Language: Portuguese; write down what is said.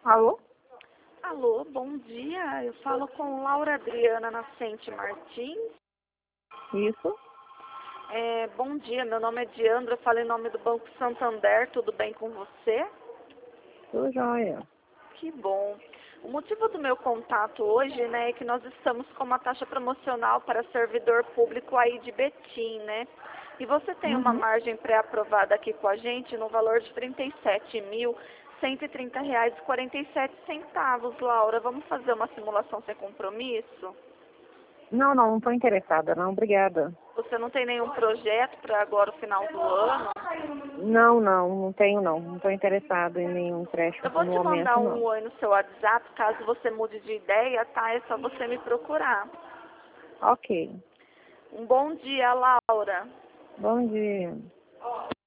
Alô? Alô, bom dia. Eu falo com Laura Adriana Nascente Martins. Isso? Bom dia, meu nome é Diandra, eu falo em nome do Banco Santander, tudo bem com você? Tudo jóia. Que bom. O motivo do meu contato hoje, né, é que nós estamos com uma taxa promocional para servidor público aí de Betim, né? E você tem uma Uhum. margem pré-aprovada aqui com a gente no valor de R$ 37.130,47, Laura. Vamos fazer uma simulação sem compromisso? Não estou interessada, não. Obrigada. Você não tem nenhum projeto para agora o final do ano? Não tenho, não. Não estou interessada em nenhum Eu empréstimo vou no te mandar momento, um não. oi no seu WhatsApp, caso você mude de ideia, tá? É só você me procurar. Ok. Um bom dia, Laura. Bom dia.